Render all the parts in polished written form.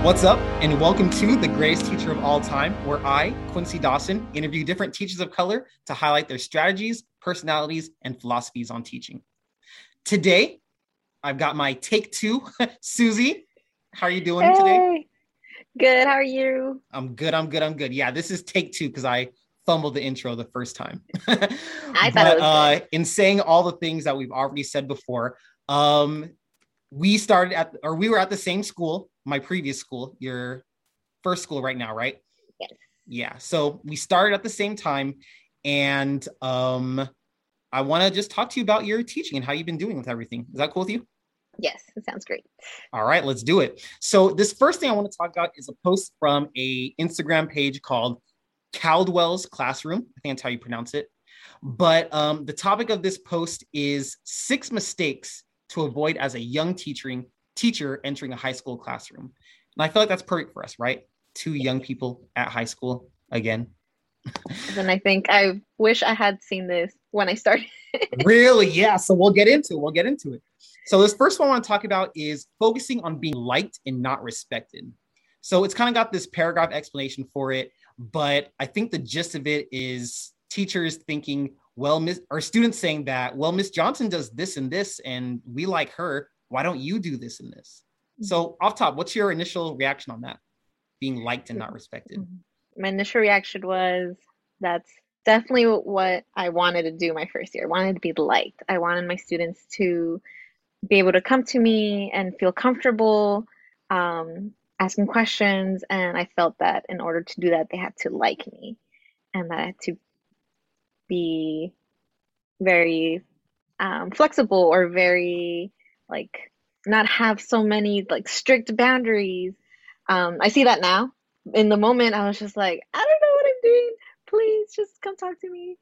What's up, and welcome to The Greatest Teacher of All Time, where I, Quincy Dawson, interview different teachers of color to highlight their strategies, personalities, and philosophies on teaching. Today, I've got my take two, Susie. How are you doing today? Good. How are you? I'm good. Yeah, this is take two because I fumbled the intro the first time. I thought it was good. In saying all the things that we've already said before, we were at the same school, my previous school, your first school right now, right? Yes. Yeah. So we started at the same time, and I want to just talk to you about your teaching and how you've been doing with everything. Is that cool with you? Yes, it sounds great. All right, let's do it. So this first thing I want to talk about is a post from a Instagram page called Caldwell's Classroom. I think that's how you pronounce it. But the topic of this post is 6 mistakes to avoid as a young teacher entering a high school classroom. And I feel like that's perfect for us, right? 2 young people at high school again. And I think I wish I had seen this when I started. Really? Yeah. So we'll get into it. So this first one I want to talk about is focusing on being liked and not respected. So it's kind of got this paragraph explanation for it, but I think the gist of it is teachers thinking, well, or students saying that, well, Miss Johnson does this and this, and we like her. Why don't you do this and this? So off top, what's your initial reaction on that? Being liked and not respected. My initial reaction was that's definitely what I wanted to do my first year. I wanted to be liked. I wanted my students to be able to come to me and feel comfortable asking questions. And I felt that in order to do that, they had to like me and that I had to be very flexible or very like not have so many like strict boundaries. I see that now. In the moment, I was just like, I don't know what I'm doing. Please just come talk to me.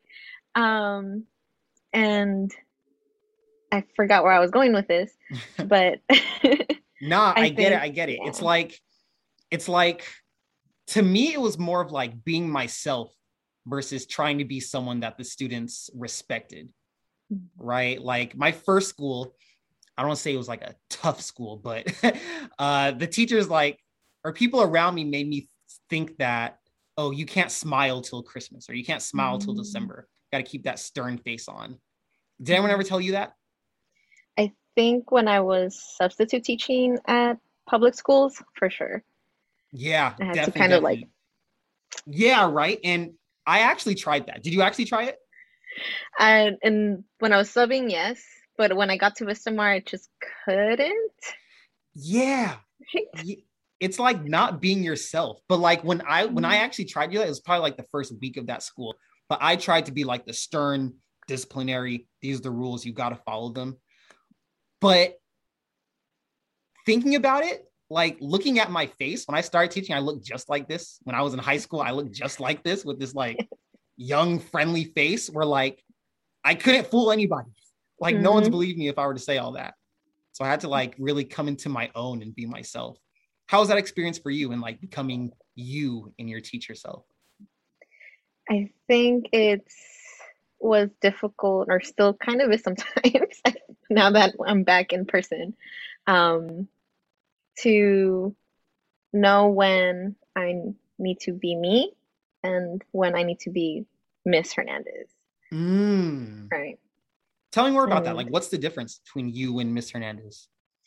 And I forgot where I was going with this, but Nah, I get it. yeah. It's like to me, it was more of like being myself versus trying to be someone that the students respected, right? Like my first school, I don't want to say it was like a tough school, but the teachers or people around me made me think that, oh, you can't smile till Christmas or you can't smile till December. Got to keep that stern face on. Did anyone ever tell you that? I think when I was substitute teaching at public schools, for sure. Yeah, I had to definitely, kind of like, definitely. Yeah, right. And I actually tried that. Did you actually try it? and when I was subbing, yes, but when I got to Vistamar, I just couldn't. Yeah. It's like not being yourself. But like when I actually tried to do that, it was probably like the first week of that school. But I tried to be like the stern disciplinary, these are the rules, you got to follow them. But thinking about it, like looking at my face when I started teaching, I looked just like this. When I was in high school, I looked just like this with this like young, friendly face where like I couldn't fool anybody. Like no one's Hmm. believed me if I were to say all that. So I had to like really come into my own and be myself. How was that experience for you and like becoming you in your teacher self? I think it's was difficult or still kind of is sometimes now that I'm back in person, um, to know when I need to be me and when I need to be Miss Hernandez, Mm. right? Tell me more about that. Like, And what's the difference between you and Miss Hernandez?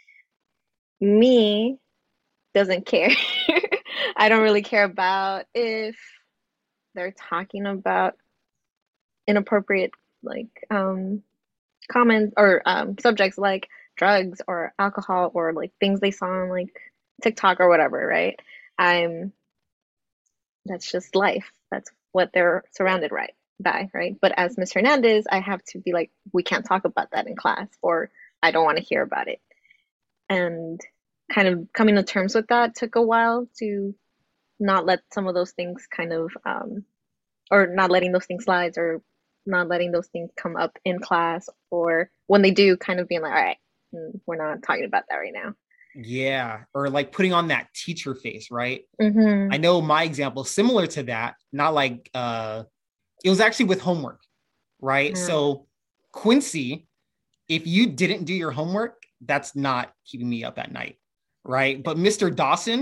me doesn't care. I don't really care about if they're talking about inappropriate like comments or subjects like drugs or alcohol or like things they saw on like TikTok or whatever, right? I'm That's just life. That's what they're surrounded by, right? But as Miss Hernandez, I have to be like, we can't talk about that in class, or I don't want to hear about it. And kind of coming to terms with that took a while to not let some of those things kind of, or not letting those things slide, or not letting those things come up in class, or when they do, kind of being like, all right, we're not talking about that right now. Yeah. Or like putting on that teacher face, right? Mm-hmm. I know my example similar to that, not like it was actually with homework, right? Yeah. So Quincy, if you didn't do your homework, that's not keeping me up at night, right? But Mr. Dawson,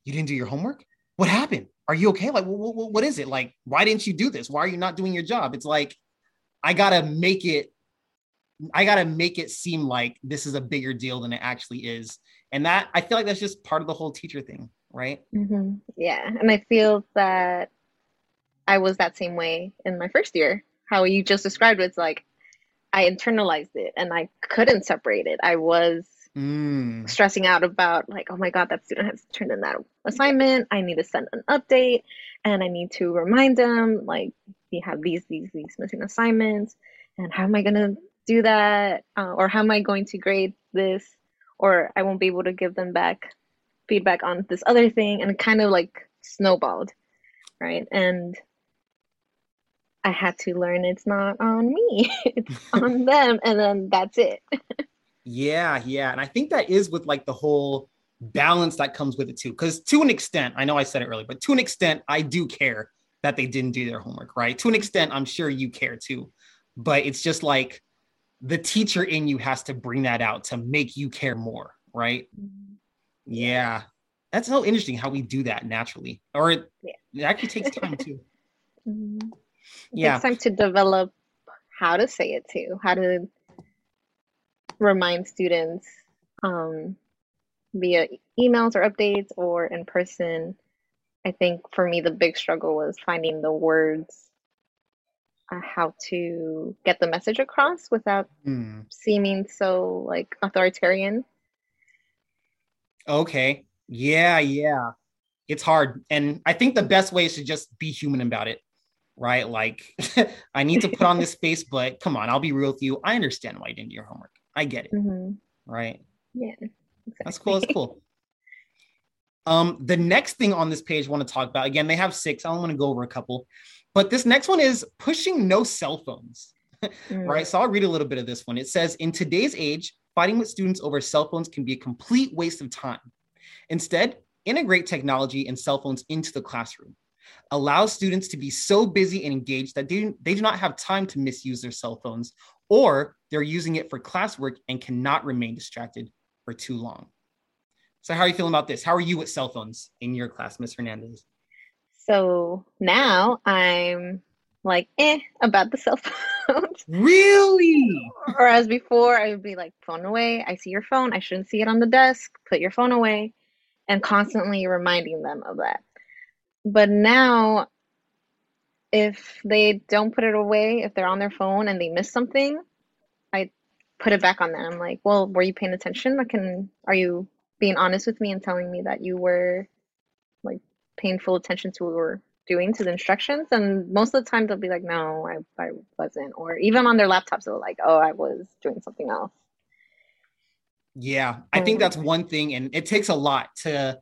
You didn't do your homework? What happened? Are you okay? Like, what is it? Like, why didn't you do this? Why are you not doing your job? It's like, I gotta make it, I gotta make it seem like this is a bigger deal than it actually is. And that, I feel like that's just part of the whole teacher thing, right? Yeah, and I feel that I was that same way in my first year. How you just described it, it's like I internalized it and I couldn't separate it. I was Mm. stressing out about like, oh my God, that student has turned in that assignment. I need to send an update and I need to remind them like we have these missing assignments and how am I gonna do that? Or how am I going to grade this? Or I won't be able to give them back feedback on this other thing and it kind of like snowballed, right? And I had to learn it's not on me, it's on them, and then that's it. Yeah, yeah. And I think that is with like the whole balance that comes with it too. Because to an extent, I know I said it earlier, but to an extent, I do care that they didn't do their homework, right? To an extent, I'm sure you care too. But it's just like the teacher in you has to bring that out to make you care more, right? Yeah, Yeah. That's so interesting how we do that naturally. Or yeah. it actually takes time too. It takes Yeah. time to develop how to say it too, how to remind students um, via emails or updates or in person. I think for me, the big struggle was finding the words, how to get the message across without Hmm. seeming so like authoritarian. Okay. Yeah, yeah. It's hard. And I think the best way is to just be human about it, right? Like, I need to put on this face, but come on, I'll be real with you. I understand why you didn't do your homework. I get it, Hmm. right? Yeah, That's cool. That's exactly. cool. The next thing on this page I want to talk about, again, they have six. I don't want to go over a couple, but this next one is pushing no cell phones, Mm. right? So I'll read a little bit of this one. It says, in today's age, fighting with students over cell phones can be a complete waste of time. Instead, integrate technology and cell phones into the classroom. Allow students to be so busy and engaged that they do not have time to misuse their cell phones, or they're using it for classwork and cannot remain distracted for too long. So, how are you feeling about this? How are you with cell phones in your class, Ms. Hernandez? So now I'm like, about the cell phones. Really? Whereas before, I would be like, phone away. I see your phone. I shouldn't see it on the desk. Put your phone away. And constantly reminding them of that. But now, if they don't put it away, if they're on their phone and they miss something, I put it back on them. I'm like, well, were you paying attention? Are you being honest with me and telling me that you were like paying full attention to what we were doing to the instructions? And most of the time they'll be like, no, I wasn't. Or even on their laptops, they're like, oh, I was doing something else. Yeah, I think Um, that's one thing, and it takes a lot to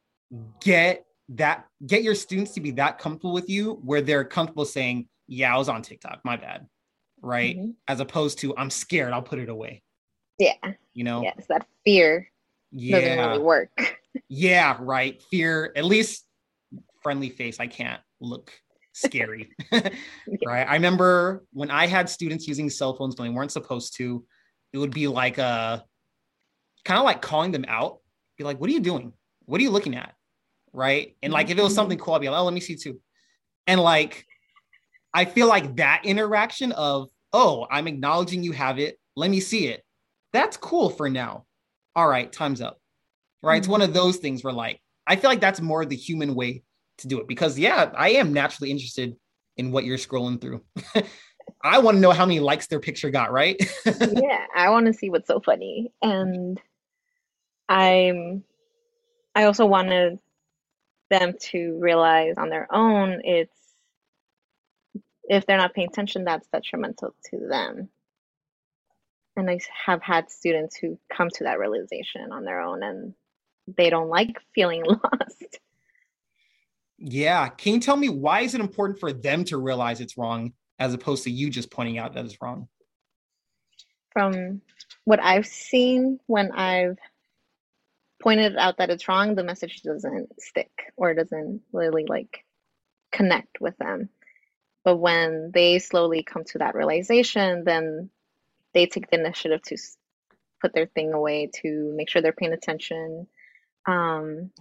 get your students to be that comfortable with you where they're comfortable saying, yeah, I was on TikTok, my bad, right? mhm. As opposed to, I'm scared, I'll put it away, Yeah, you know? yes, that fear doesn't really Yeah, work. yeah, right. Fear, at least friendly face. I can't look scary, Yeah. right? I remember when I had students using cell phones when they weren't supposed to, it would be like kind of like calling them out, be like, what are you doing? What are you looking at? Right. And like if it was something Mhm. cool, I'd be like, oh, let me see too. And like I feel like that interaction of, oh, I'm acknowledging you have it. Let me see it. That's cool for now. All right, time's up. Right. It's one of those things where like I feel like that's more the human way to do it because yeah, I am naturally interested in what you're scrolling through. I want to know how many likes their picture got, right? Yeah, I want to see what's so funny. And I'm I also wanted them to realize on their own it's if they're not paying attention, that's detrimental to them. And I have had students who come to that realization on their own and they don't like feeling lost. Yeah. Can you tell me why is it important for them to realize it's wrong as opposed to you just pointing out that it's wrong? From what I've seen when I've pointed out that it's wrong, the message doesn't stick or doesn't really like connect with them. But when they slowly come to that realization, then they take the initiative to put their thing away, to make sure they're paying attention, um,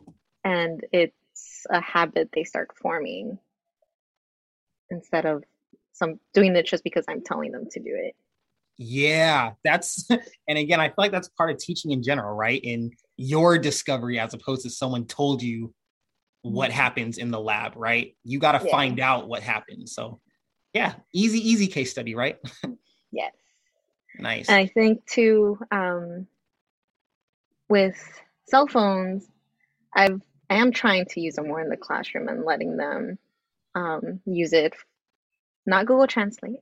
and it's a habit they start forming instead of some doing it just because I'm telling them to do it. Yeah, that's, and again, I feel like that's part of teaching in general, right? In your discovery, as opposed to someone told you what happens in the lab, right? You got to Yeah. find out what happens. So, yeah, easy case study, right? Yes. And Nice. I think too, with cell phones, I've I am trying to use them more in the classroom and letting them use it. Not Google Translate.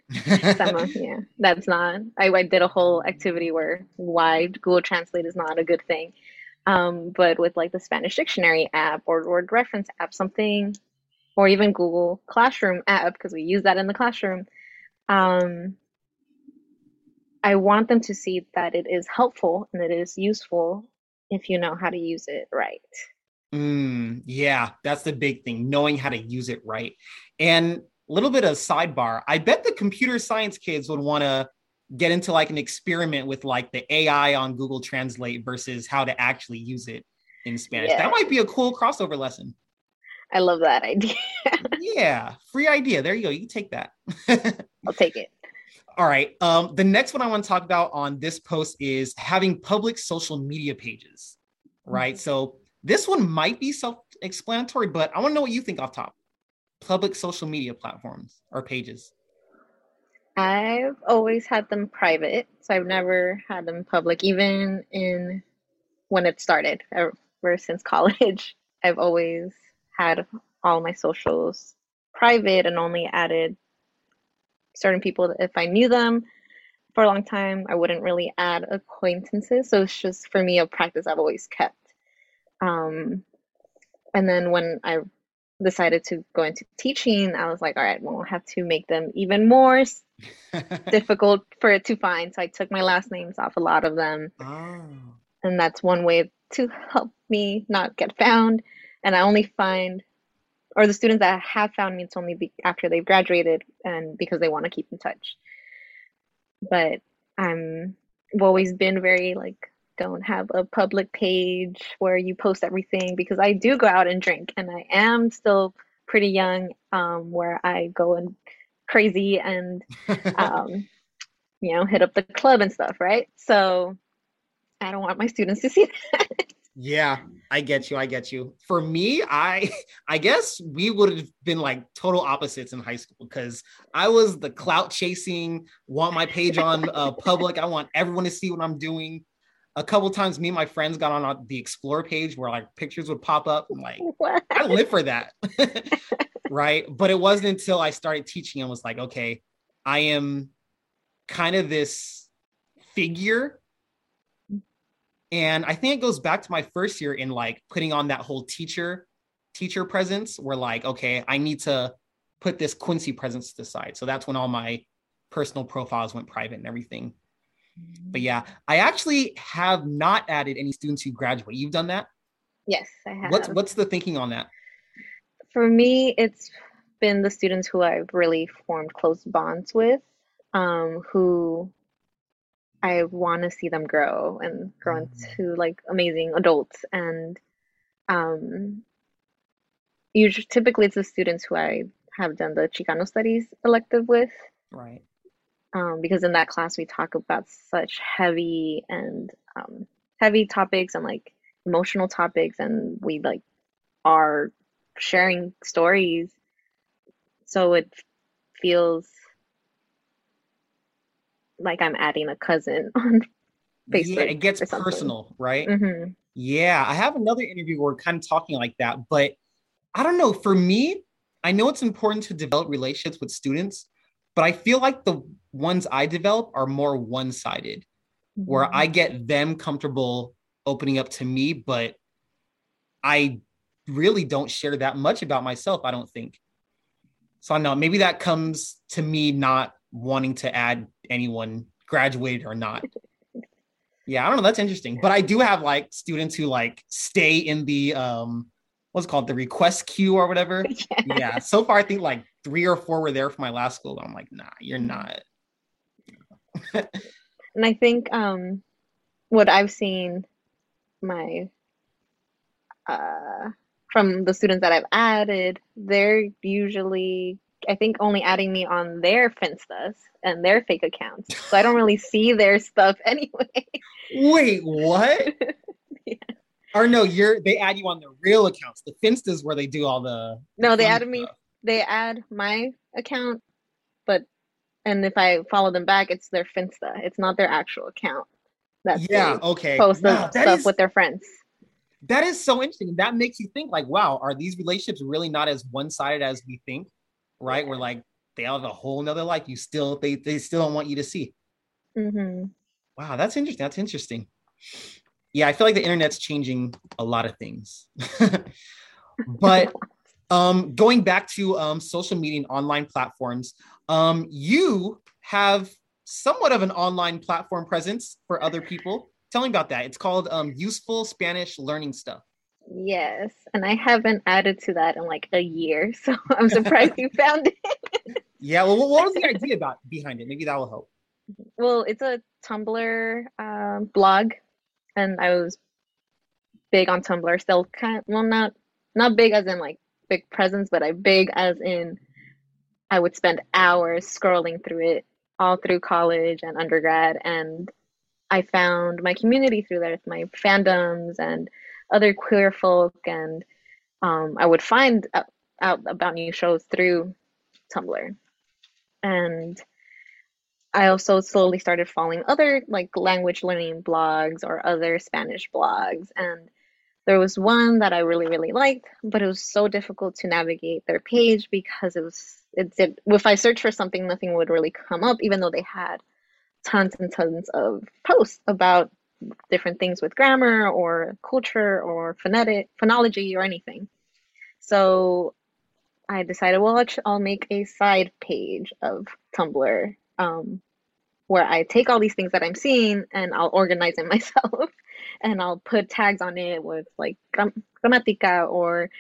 Yeah, that's not. I did a whole activity where why Google Translate is not a good thing. But with like the Spanish dictionary app or word reference app, something, or even Google Classroom app, because we use that in the classroom, um, I want them to see that it is helpful and it is useful if you know how to use it right. Yeah, that's the big thing, knowing how to use it right. And a little bit of sidebar, I bet the computer science kids would want to get into like an experiment with like the AI on Google Translate versus how to actually use it in Spanish. That Yeah, might be a cool crossover lesson. I love that idea. Yeah, free idea. There you go. You can take that. I'll take it. All right. The next one I want to talk about on this post is having public social media pages, right? So this one might be self-explanatory, but I want to know what you think off top. Public social media platforms or pages. I've always had them private, so I've never had them public, even in when it started, ever since college. I've always had all my socials private and only added certain people if I knew them for a long time. I wouldn't really add acquaintances, so it's just for me a practice I've always kept. Um, and then when I decided to go into teaching, I was like, all right, well, I have to make them even more difficult for it to find. So I took my last names off a lot of them. Oh. And that's one way to help me not get found. And I only find, or the students that have found me, it's only after they've graduated and because they want to keep in touch. But I've always been very like, don't have a public page where you post everything because I do go out and drink and I am still pretty young, where I go and crazy and um, hit up the club and stuff, right? So I don't want my students to see that. Yeah, I get you. I get you. For me, I guess we would have been like total opposites in high school because I was the clout chasing, want my page on public. I want everyone to see what I'm doing. A couple times, me and my friends got on the Explore page where like pictures would pop up. I'm like, What? I live for that, right? But it wasn't until I started teaching and was like, okay, I am kind of this figure. And I think it goes back to my first year in like putting on that whole teacher presence where like, okay, I need to put this Quincy presence to the side. So that's when all my personal profiles went private and everything. But yeah, I actually have not added any students who graduate. You've done that? Yes, I What's have. what's the thinking on that? For me, it's been the students who I've really formed close bonds with, who I want to see them grow and grow into like amazing adults. And um, usually, typically, it's the students who I have done the Chicano studies elective with, Right. because in that class we talk about such heavy topics and like emotional topics, and we like are sharing stories, so it feels like I'm adding a cousin on Yeah, Facebook it gets or something. personal, right? Hmm. Yeah, I have another interview where we're kind of talking like that, but I don't know. For me, I know it's important to develop relationships with students, but I feel like the ones I develop are more one-sided, where Hmm. I get them comfortable opening up to me, but I really don't share that much about myself, I don't think. So I don't know, maybe that comes to me not wanting to add anyone graduated or not. Yeah, I don't know. That's interesting. But I do have like students who like stay in the what's it called, the request queue or whatever. Yeah. Yeah. So far, I think like 3 or 4 were there for my last school. I'm like, nah, you're not. And I think what I've seen my from the students that I've added, they're usually, I think, only adding me on their Finstas and their fake accounts. So I don't really see their stuff anyway. Wait, what? Yeah. Or no, they add you on the real accounts. The Finstas where they do all the No, they fun added me. stuff. They add my account, but and if I follow them back, it's their Finsta. It's not their actual account that Yeah, they okay. post the Wow, stuff with their friends. that is so interesting. That makes you think like, wow, are these relationships really not as one-sided as we think? Right? Yeah. Where like they have a whole nother life you still they still don't want you to see. Mm-hmm. Wow, that's interesting. That's interesting. Yeah, I feel like the internet's changing a lot of things. But going back to social media and online platforms, you have somewhat of an online platform presence for other people. Tell me about that. It's called Useful Spanish Learning Stuff. Yes, and I haven't added to that in like a year, so I'm surprised you found it. Yeah, well, what was the idea behind it? Maybe that will help. Well, it's a Tumblr blog, and I was big on Tumblr. Still kind, well, not big as in like big presence, but I big as in I would spend hours scrolling through it all through college and undergrad, and I found my community through there, my fandoms and other queer folk, and I would find out about new shows through Tumblr. And I also slowly started following other like language learning blogs or other Spanish blogs. And there was one that I really, really liked, but it was so difficult to navigate their page because it did, if I searched for something, nothing would really come up, even though they had tons and tons of posts about different things with grammar or culture or phonology or anything. So I decided, well, I'll make a side page of Tumblr where I take all these things that I'm seeing and I'll organize it myself and I'll put tags on it with like gramática or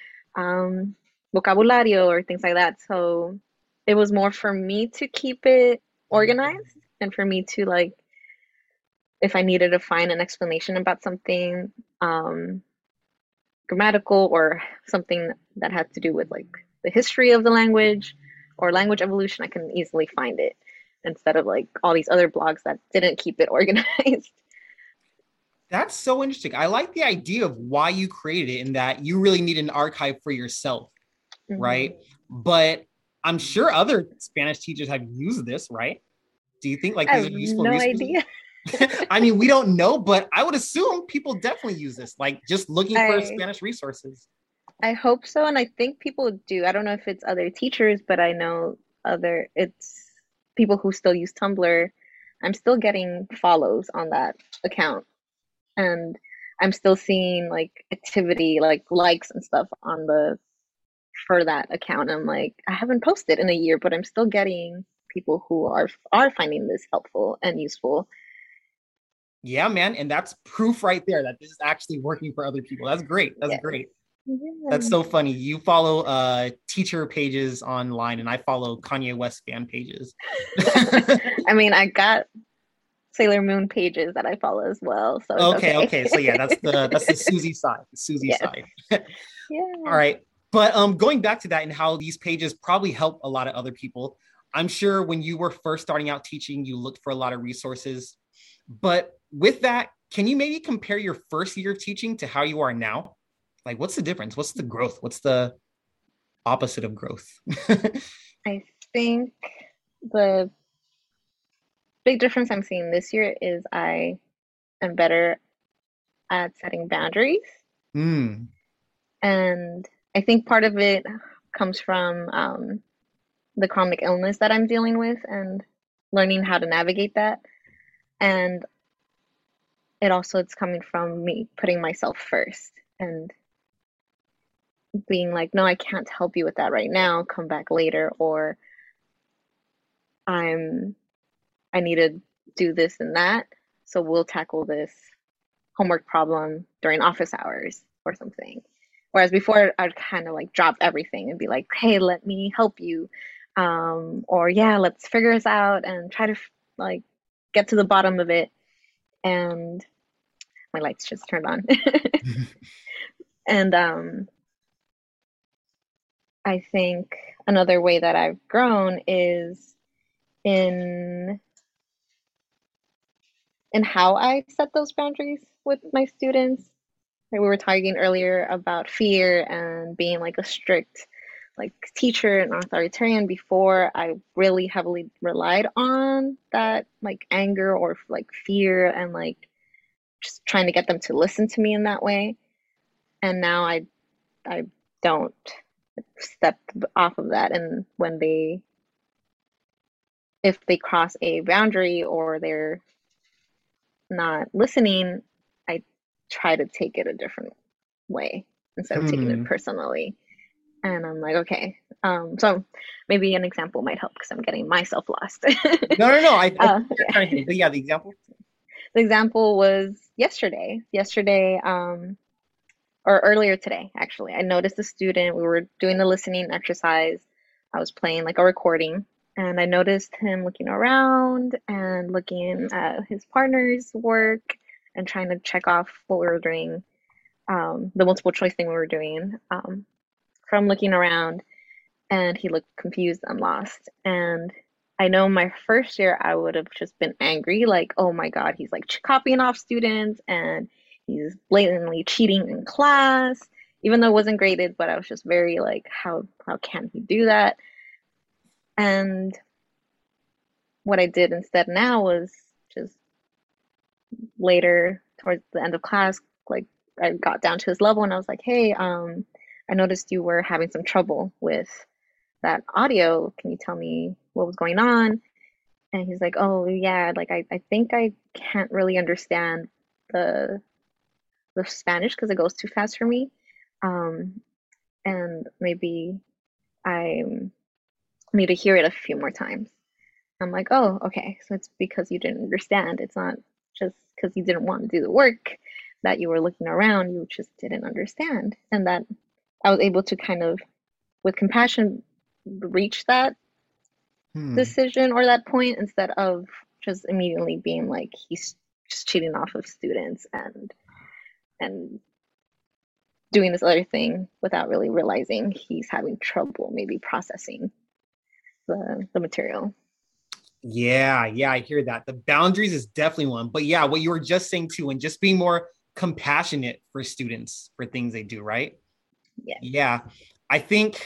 vocabulario or things like that. So it was more for me to keep it organized and for me to like, if I needed to find an explanation about something grammatical or something that had to do with like the history of the language or language evolution, I can easily find it instead of like all these other blogs that didn't keep it organized. That's so interesting. I like the idea of why you created it and that you really need an archive for yourself, right? But I'm sure other Spanish teachers have used this, right? Do you think like I these have are useful no resources? idea. I mean, we don't know, but I would assume people definitely use this, like just looking for I Spanish resources. I hope so, and I think people do. I don't know if it's other teachers, but I know it's people who still use Tumblr. I'm still getting follows on that account, and I'm still seeing like activity, like likes and stuff on the for that account. I'm like, I haven't posted in a year, but I'm still getting people who are finding this helpful and useful. Yeah, man, and that's proof right there that this is actually working for other people. That's great. That's Yeah. great. That's Yeah. so funny. You follow teacher pages online, and I follow Kanye West fan pages. I mean, I got Sailor Moon pages that I follow as well, so it's Okay, okay. okay. So yeah, that's the Susie side. The Susie Yes. side. Yeah. All right. But going back to that and how these pages probably help a lot of other people. I'm sure when you were first starting out teaching, you looked for a lot of resources. But with that, can you maybe compare your first year of teaching to how you are now? Like, what's the difference? What's the growth? What's the opposite of growth? I think the big difference I'm seeing this year is I am better at setting boundaries. Mm. And I think part of it comes from the chronic illness that I'm dealing with and learning how to navigate that. And it's coming from me putting myself first and being like, no, I can't help you with that right now. Come back later, or I'm I need to do this and that. So we'll tackle this homework problem during office hours or something. Whereas before, I'd kind of like drop everything and be like, hey, let me help you. Or yeah, let's figure this out and try to like get to the bottom of it. And my lights just turned on. And I think another way that I've grown is in how I set those boundaries with my students. Like we were talking earlier about fear and being like a strict like teacher and authoritarian. Before, I really heavily relied on that like anger or like fear and like just trying to get them to listen to me in that way. And now I don't step off of that. And when if they cross a boundary or they're not listening, I try to take it a different way instead of taking it Hmm. personally. And I'm like, okay. So maybe an example might help because I'm getting myself lost. No. I uh, think you're kind of hitting, but yeah, the example. the example was yesterday. Or earlier today, actually. I noticed a student, we were doing the listening exercise. I was playing like a recording, and I noticed him looking around and looking at his partner's work and trying to check off what we were doing, the multiple choice thing we were doing, from looking around. And he looked confused and lost. And I know my first year, I would have just been angry, like, oh my God, he's like copying off students and he's blatantly cheating in class, even though it wasn't graded, but I was just very like, how can he do that? And what I did instead now was just later towards the end of class, like I got down to his level and I was like, hey, I noticed you were having some trouble with that audio. Can you tell me what was going on? And he's like, oh yeah, like I think I can't really understand the Spanish because it goes too fast for me. Um, and maybe I need to hear it a few more times. I'm like, oh, okay. So it's because you didn't understand. It's not just because you didn't want to do the work that you were looking around, you just didn't understand. And that I was able to kind of, with compassion, reach that Hmm. decision or that point instead of just immediately being like he's just cheating off of students and doing this other thing without really realizing he's having trouble maybe processing the material. Yeah, I hear that. The boundaries is definitely one. But yeah, what you were just saying too, and just being more compassionate for students for things they do, right? Yeah. Yeah. I think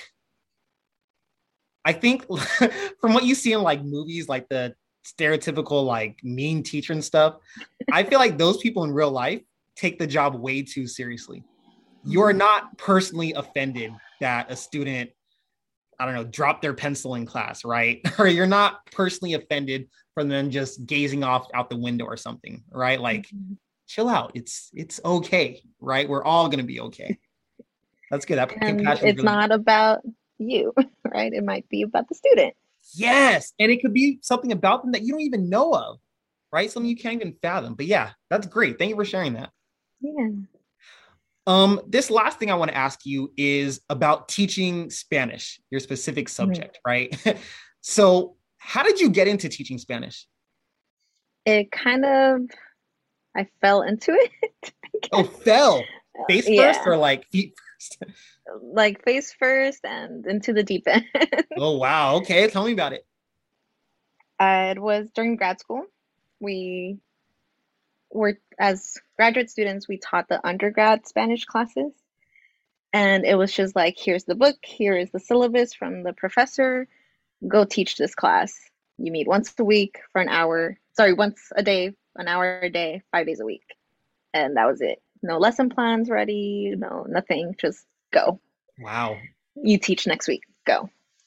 I think from what you see in like movies, like the stereotypical like mean teacher and stuff, I feel like those people in real life take the job way too seriously. You're Mm-hmm. not personally offended that a student, I don't know, dropped their pencil in class, right? Or you're not personally offended from them just gazing off out the window or something, right? Like, Mm-hmm. chill out. It's okay, right? We're all gonna be okay. That's good. That And compassion is it's really good. not about you, right? It might be about the student. Yes, and it could be something about them that you don't even know of, right? Something you can't even fathom. But yeah, that's great. Thank you for sharing that. Yeah. This last thing I want to ask you is about teaching Spanish, your specific Mm-hmm. subject, right? So, how did you get into teaching Spanish? It kind of, I fell into it, I Oh, guess. fell face first Yeah. or like feet first? Like face first and into the deep end. Oh, wow. Okay, tell me about it. It was during grad school. We were, as graduate students, we taught the undergrad Spanish classes. And it was just like, here's the book, here is the syllabus from the professor, go teach this class. You meet once a week for an hour, sorry, once a day, an hour a day, 5 days a week. And that was it. No lesson plans ready, no, nothing, just go. Wow. You teach next week, go.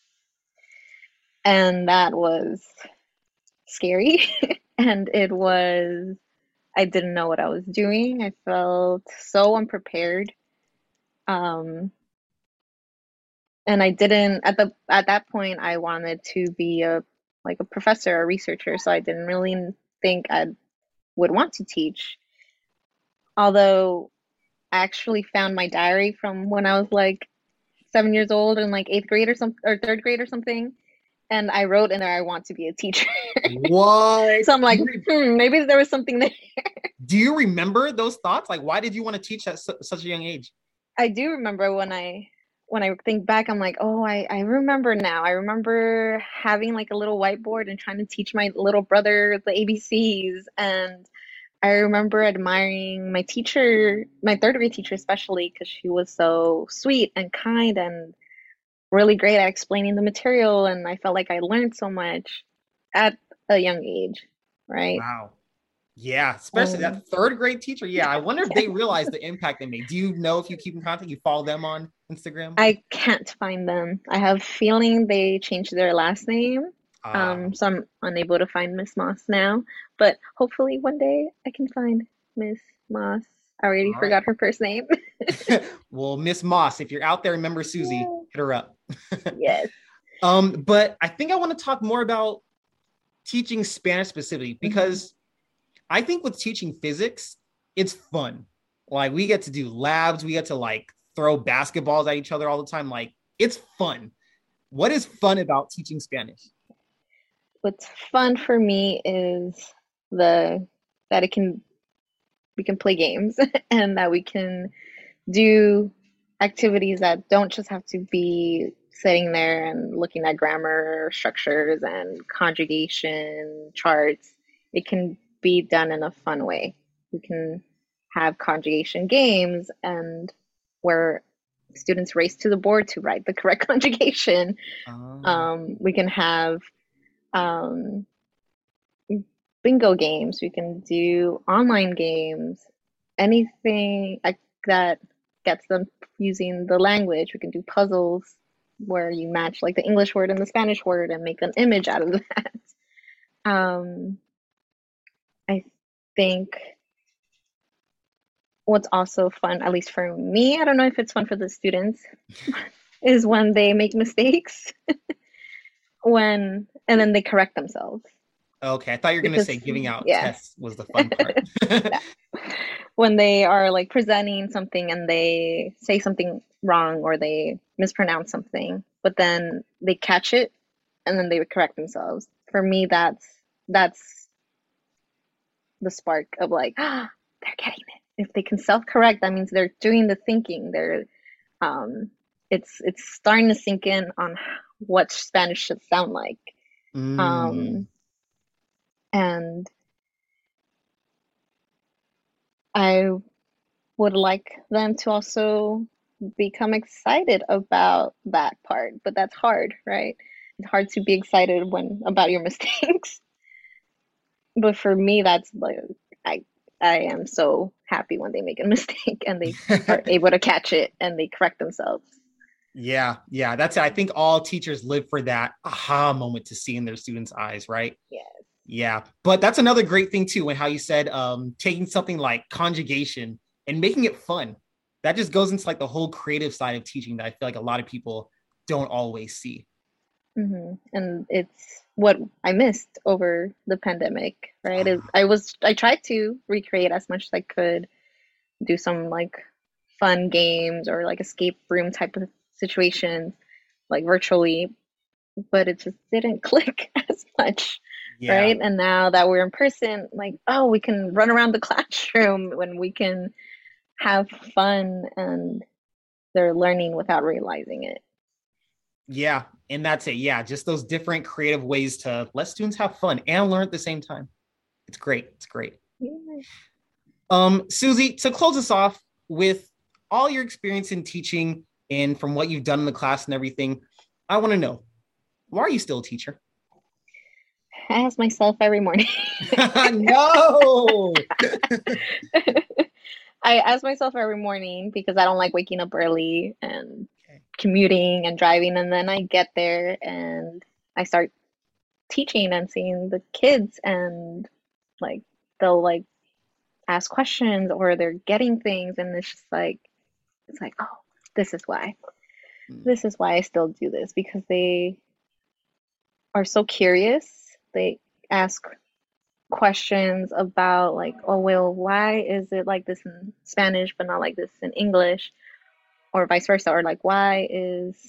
And that was scary. And it was, I didn't know what I was doing. I felt so unprepared. Um, and I didn't at that point I wanted to be a like a professor, a researcher, so I didn't really think I would want to teach. Although I actually found my diary from when I was like 7 years old in like eighth grade or some or third grade or something, and I wrote in there I want to be a teacher. What? So I'm like, maybe there was something there. Do you remember those thoughts? Like, why did you want to teach at such a young age? I do remember when I think back, I'm like, oh, I remember now. I remember having like a little whiteboard and trying to teach my little brother the ABCs. And I remember admiring my teacher, my third grade teacher especially, because she was so sweet and kind and really great at explaining the material. And I felt like I learned so much at a young age, right? Wow. Yeah, especially Um, that third grade teacher. Yeah, I wonder if yeah. they realize the impact they made. Do you know if you keep in contact? You follow them on Instagram? I can't find them. I have a feeling they changed their last name. Uh, So I'm unable to find Miss Moss now. But hopefully one day I can find Miss Moss. I already all right. forgot her first name. Well, Miss Moss, if you're out there, remember Susie, Yeah. hit her up. Yes. But I think I want to talk more about teaching Spanish specifically Hmm. because I think with teaching physics, it's fun. Like we get to do labs, we get to like throw basketballs at each other all the time. Like it's fun. What is fun about teaching Spanish? What's fun for me is the that it can we can play games and that we can do activities that don't just have to be sitting there and looking at grammar structures and conjugation charts. It can be done in a fun way. We can have conjugation games and where students race to the board to write the correct conjugation. Um, We can have um, bingo games. We can do online games. Anything like that gets them using the language. We can do puzzles where you match like the English word and the Spanish word and make an image out of that. Um, I think what's also fun, at least for me, I don't know if it's fun for the students, is when they make mistakes when and then they correct themselves. okay, I thought you were gonna Because say giving out yeah, tests was the fun part. when they are like presenting something and they say something wrong or they mispronounce something, but then they catch it and then they would correct themselves. For me, that's the spark of like, ah, they're getting it. If they can self-correct, that means they're doing the thinking. They're um, it's starting to sink in on what Spanish should sound like. Mm, Um, and I would like them to also become excited about that part, but that's hard, right? It's hard to be excited when about your mistakes. But for me, that's like I I am so happy when they make a mistake and they are able to catch it and they correct themselves. yeah, yeah, that's it. I think all teachers live for that aha moment to see in their students' eyes, right? Yeah. Yeah, but that's another great thing too, when how you said taking something like conjugation and making it fun. That just goes into like the whole creative side of teaching that I feel like a lot of people don't always see. And it's what I missed over the pandemic, right? Ah, I tried to recreate as much as I could, do some like fun games or like escape room type of situations, like virtually, but it just didn't click as much, yeah, right? And now that we're in person, like, oh, we can run around the classroom when we can have fun and they're learning without realizing it. yeah, and that's it. Yeah, just those different creative ways to let students have fun and learn at the same time. It's great. It's great. Yeah. Susie, to close us off with all your experience in teaching and from what you've done in the class and everything, I want to know, why are you still a teacher? I ask myself every morning. No. I ask myself every morning because I don't like waking up early and Okay. commuting and driving. And then I get there and I start teaching and seeing the kids and like they'll like ask questions or they're getting things. And it's like, oh, this is why. Mm. This is why I still do this because they are so curious. They ask questions about like, oh well, why is it like this in Spanish but not like this in English, or vice versa, or like why is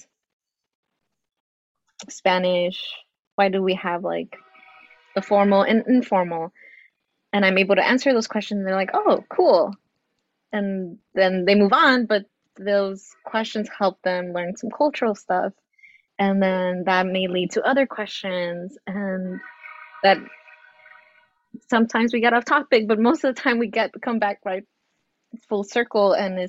Spanish, why do we have like the formal and informal? And I'm able to answer those questions and they're like, oh, cool. And then they move on, but those questions help them learn some cultural stuff, and then that may lead to other questions, and that sometimes we get off topic, but most of the time we come back right full circle, and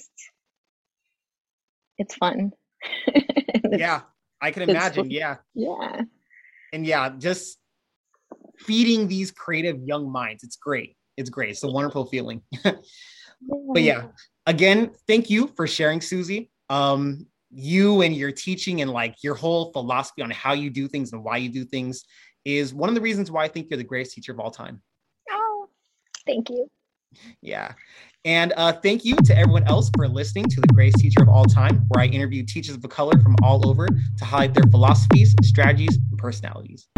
it's fun. Yeah, I can imagine. Yeah. Yeah. And yeah, just feeding these creative young minds. It's great. It's great. It's a wonderful feeling. But yeah, again, thank you for sharing, Susie. You and your teaching and like your whole philosophy on how you do things and why you do things is one of the reasons why I think you're the greatest teacher of all time. Oh, thank you. Yeah. And thank you to everyone else for listening to The Greatest Teacher of All Time, where I interview teachers of color from all over to highlight their philosophies, strategies, and personalities.